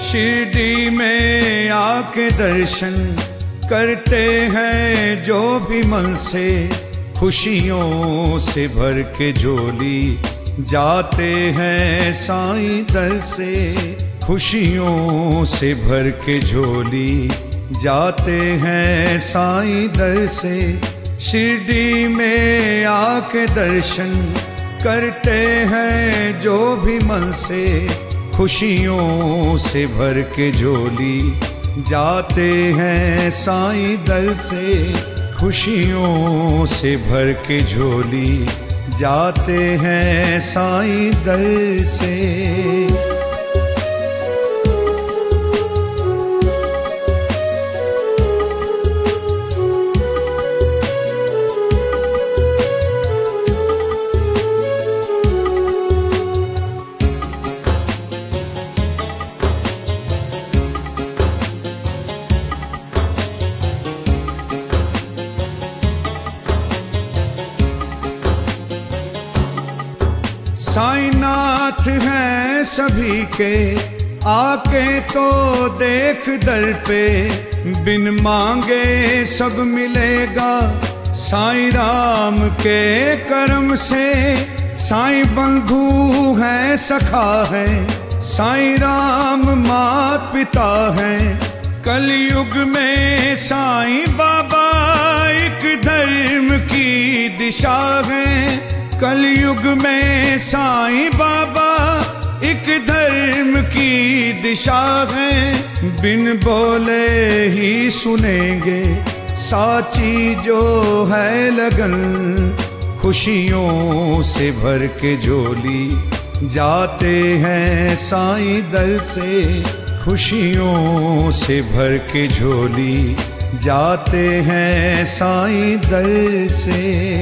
शिरडी में आके दर्शन करते हैं जो भी मन से, खुशियों से भर के झोली जाते हैं साईं दर से। खुशियों से भर के झोली जाते हैं साईं दर से। शिरडी में आके दर्शन करते हैं जो भी मन से, खुशियों से भर के झोली जाते हैं साईं दर से। खुशियों से भर के झोली जाते हैं साईं दर से। साईनाथ हैं सभी के, आके तो देख दर पे। बिन मांगे सब मिलेगा साईं राम के करम से। साईं बंधु है सखा है, साईं राम मात पिता है। कलयुग में साईं बाबा एक धर्म की दिशा है। कलयुग में साईं बाबा एक धर्म की दिशा है। बिन बोले ही सुनेंगे साची जो है लगन। खुशियों से भर के झोली जाते हैं साईं दर से। खुशियों से भर के झोली जाते हैं साईं दर से।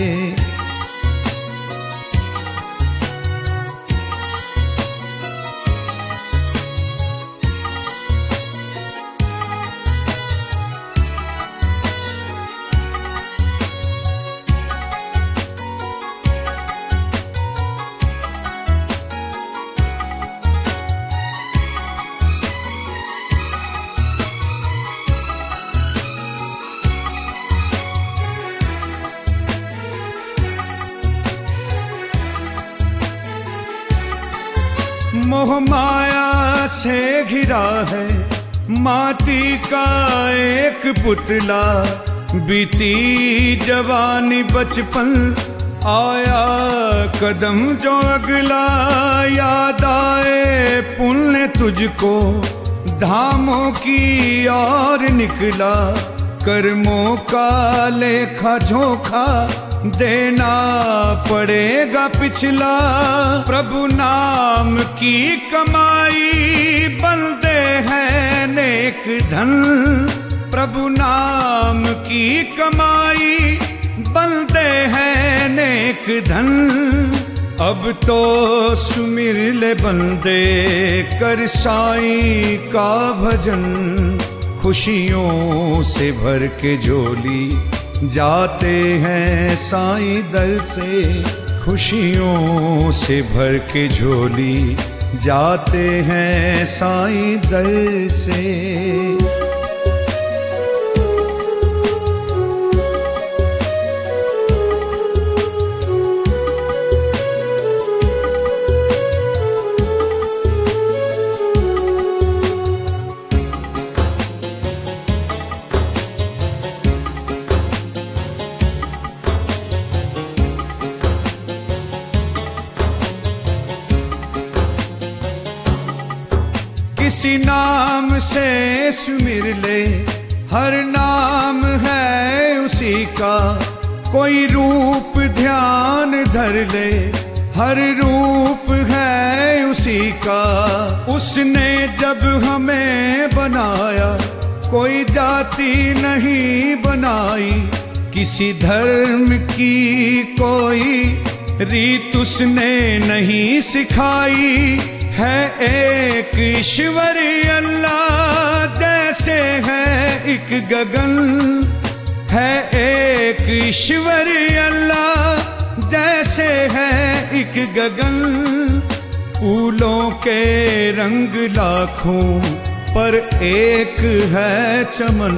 मोह माया से घिरा है माटी का एक पुतला। बीती जवानी बचपन आया कदम जो अगला। याद आए पुण्य तुझको धामों की ओर निकला। कर्मों का लेखा जोखा देना पड़ेगा पिछला। प्रभु नाम की कमाई बंदे हैं नेक धन। प्रभु नाम की कमाई बंदे हैं नेक धन। अब तो सुमिर ले बंदे कर साईं का भजन। खुशियों से भर के झोली जाते हैं साईं दर से। खुशियों से भर के झोली जाते हैं साईं दर से। किसी नाम से सुमिर ले, हर नाम है उसी का। कोई रूप ध्यान धर ले, हर रूप है उसी का। उसने जब हमें बनाया कोई जाति नहीं बनाई। किसी धर्म की कोई रीत उसने नहीं सिखाई। है एक ईश्वर अल्लाह जैसे है एक गगन। है एक ईश्वर अल्लाह जैसे है एक गगन। फूलों के रंग लाखों पर एक है चमन,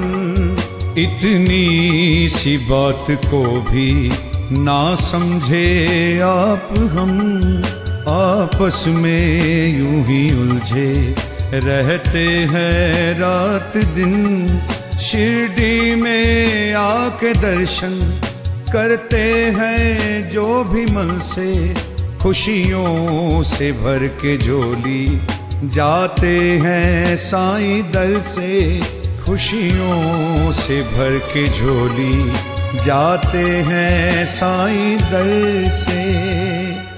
इतनी सी बात को भी ना समझे आप हम। आपस में यूं ही उलझे रहते हैं रात दिन, शिरडी में आके दर्शन करते हैं जो भी मन से, खुशियों से भर के झोली जाते हैं साईं दर से, खुशियों से भर के झोली जाते हैं साईं दर से।